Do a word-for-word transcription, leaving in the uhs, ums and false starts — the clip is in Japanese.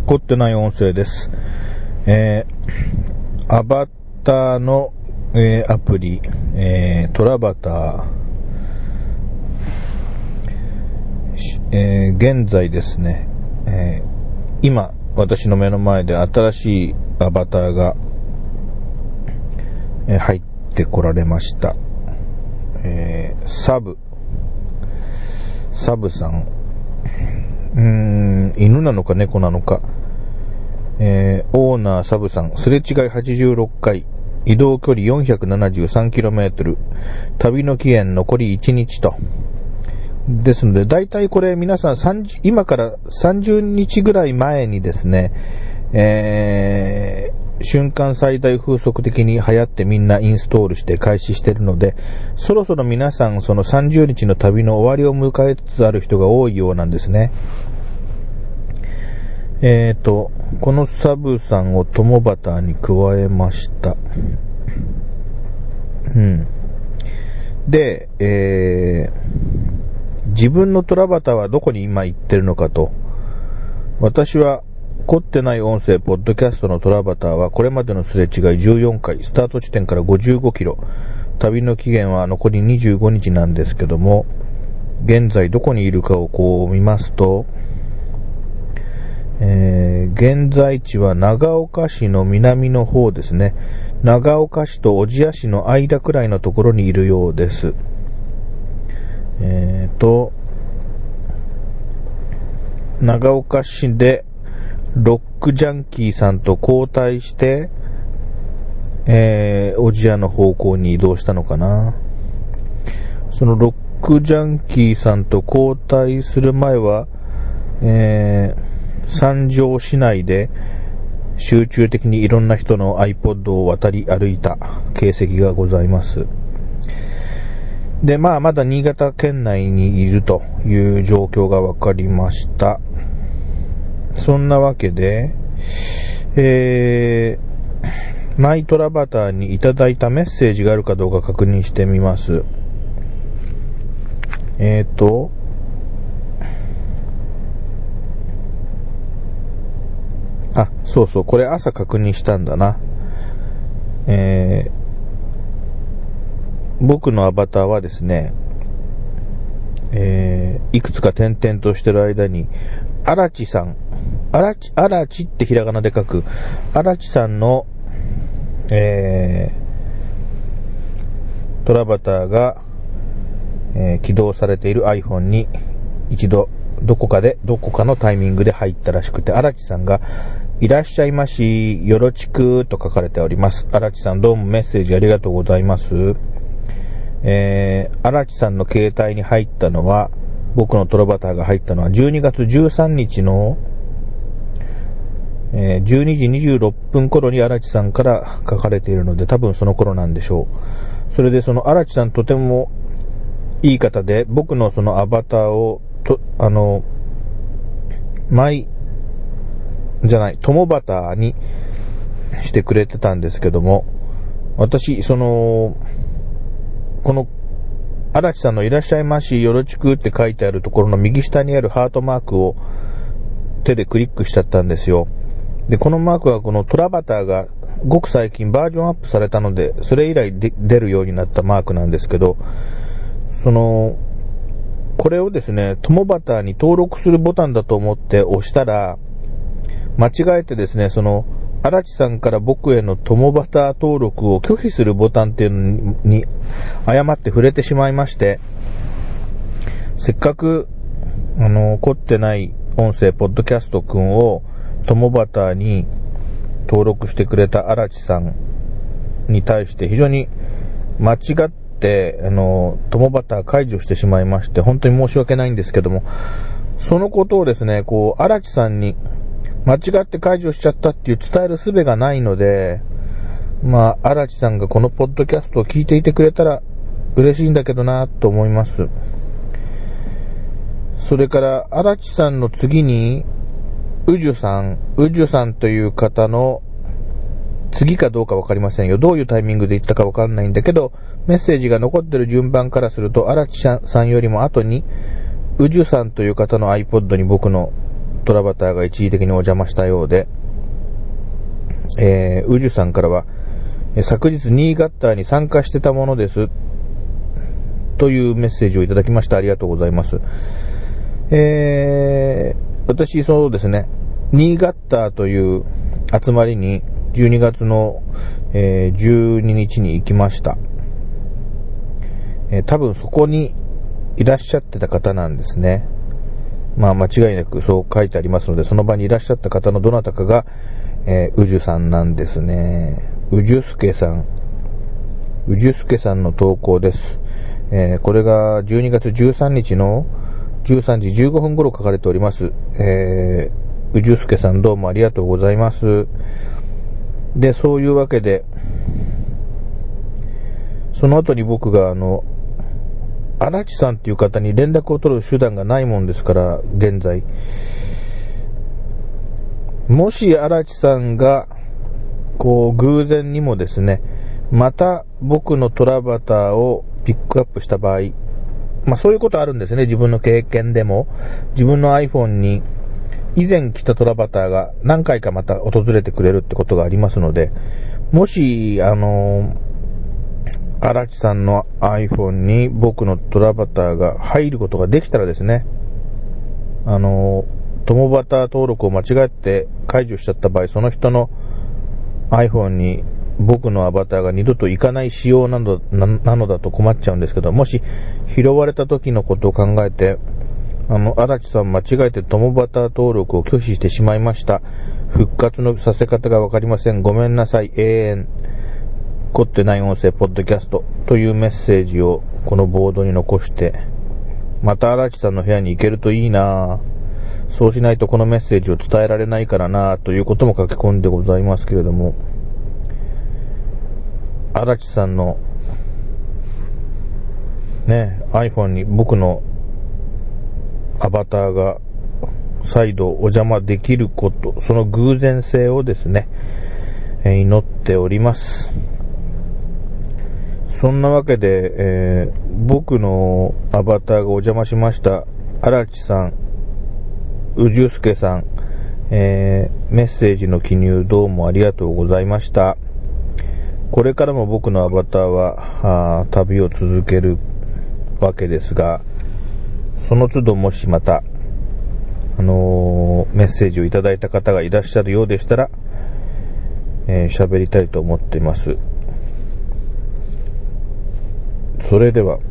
凝ってない音声です。えー、アバターの、えー、アプリ、えー、トラバター、えー、現在ですね、えー、今私の目の前で新しいアバターが、えー、入ってこられました。えー、サブサブさん、うーん犬なのか猫なのか、えー、オーナーサブさん、すれ違いはちじゅうろっかい、移動距離 よんひゃくななじゅうさんキロメートル、旅の期限残りいちにちと。ですので、だいたいこれ皆さんさんじゅう今からさんじゅうにちぐらい前にですね、えー、瞬間最大風速的に流行ってみんなインストールして開始しているので、そろそろ皆さんそのさんじゅうにちの旅の終わりを迎えつつある人が多いようなんですね。えーと、このサブさんを友バターに加えました。うん。で、えー、自分のトラバターはどこに今行ってるのかと。私は凝ってない音声ポッドキャストのトラバターはこれまでのすれ違いじゅうよんかい、スタート地点からごじゅうごキロ、旅の期限は残りにじゅうごにちなんですけども、現在どこにいるかをこう見ますと、えー、現在地は長岡市の南の方ですね。長岡市と小千谷市の間くらいのところにいるようです。えーと、長岡市でロックジャンキーさんと交代して、えー、小千谷の方向に移動したのかな。そのロックジャンキーさんと交代する前は、えー、三条市内で集中的にいろんな人の iPod を渡り歩いた形跡がございます。で、まあまだ新潟県内にいるという状況が分かりました。そんなわけで、えー、マイトラバターにいただいたメッセージがあるかどうか確認してみます。えーと、あ、そうそう、これ朝確認したんだな。えー、僕のアバターはですね、えー、いくつか点々としてる間に、あらちさん、あらち、あらちってひらがなで書く、あらちさんの、えー、トラバターが、えー、起動されている iPhone に一度どこかで、どこかのタイミングで入ったらしくて、荒地さんが、いらっしゃいまし、よろちくと書かれております。荒地さんどうもメッセージありがとうございます。えー、荒地さんの携帯に入ったのは、僕のトラバターが入ったのはじゅうにがつじゅうさんにちの、えー、じゅうにじにじゅうろっぷん頃に荒地さんから書かれているので、多分その頃なんでしょう。それでその荒地さんとてもいい方で、僕のそのアバターをと、あの、マイ、じゃない、友バターにしてくれてたんですけども、私、その、この、荒地さんのいらっしゃいまし、よろちくって書いてあるところの右下にあるハートマークを手でクリックしちゃったんですよ。で、このマークはこのトラバターがごく最近バージョンアップされたので、それ以来で出るようになったマークなんですけど、その、これをですね、友バターに登録するボタンだと思って押したら、間違えてですね、その、荒地さんから僕への友バター登録を拒否するボタンっていうのに誤って触れてしまいまして、せっかく、あの、凝ってない音声ポッドキャストくんを友バターに登録してくれた荒地さんに対して非常に間違って、あの、友バター解除してしまいまして、本当に申し訳ないんですけども、そのことをですね、こう、荒地さんに間違って解除しちゃったっていう伝える術がないので、まあ、荒地さんがこのポッドキャストを聞いていてくれたら嬉しいんだけどなと思います。それから、荒地さんの次に、うじゅさん、うじゅさんという方の次かどうかわかりませんよ。どういうタイミングで言ったかわかんないんだけど、メッセージが残ってる順番からすると、荒地さんよりも後に、うじゅさんという方の iPod に僕のトラバターが一時的にお邪魔したようで、えー、宇治さんからは、昨日新潟に参加してたものです。というメッセージをいただきました。ありがとうございます。えー、私、そうですね、新潟という集まりにじゅうにがつの、えー、じゅうににちに行きました。えー、多分そこにいらっしゃってた方なんですね。まあ間違いなくそう書いてありますので、その場にいらっしゃった方のどなたかが、えー、宇治さんなんですね。宇治助さん。宇治助さんの投稿です。えー、これがじゅうにがつじゅうさんにちのじゅうさんじじゅうごふん頃書かれております。えー、宇治助さんどうもありがとうございます。で、そういうわけで、その後に僕があの、荒地さんっていう方に連絡を取る手段がないもんですから、現在。もし荒地さんが、こう、偶然にもですね、また僕のトラバターをピックアップした場合、まあそういうことあるんですね。自分の経験でも。自分の iPhone に以前来たトラバターが何回かまた訪れてくれるってことがありますので、もし、あの、荒地さんの iPhone に僕のトラバターが入ることができたらですね、あの、友バター登録を間違って解除しちゃった場合、その人の iPhone に僕のアバターが二度と行かない仕様なの な, なのだと困っちゃうんですけど、もし拾われた時のことを考えて、あの、荒地さん間違えて友バター登録を拒否してしまいました。復活のさせ方がわかりません。ごめんなさい。永遠。凝ってない音声ポッドキャストというメッセージをこのボードに残して、また荒地さんの部屋に行けるといいなぁ。そうしないとこのメッセージを伝えられないからなぁということも書き込んでございますけれども、荒地さんのね、iPhone に僕のアバターが再度お邪魔できること、その偶然性をですね、祈っております。そんなわけで、えー、僕のアバターがお邪魔しました荒地さん、宇治助さん、えー、メッセージの記入どうもありがとうございました。これからも僕のアバターは旅を続けるわけですが、その都度もしまた、あのー、メッセージをいただいた方がいらっしゃるようでしたら、えー、喋りたいと思っています。それでは。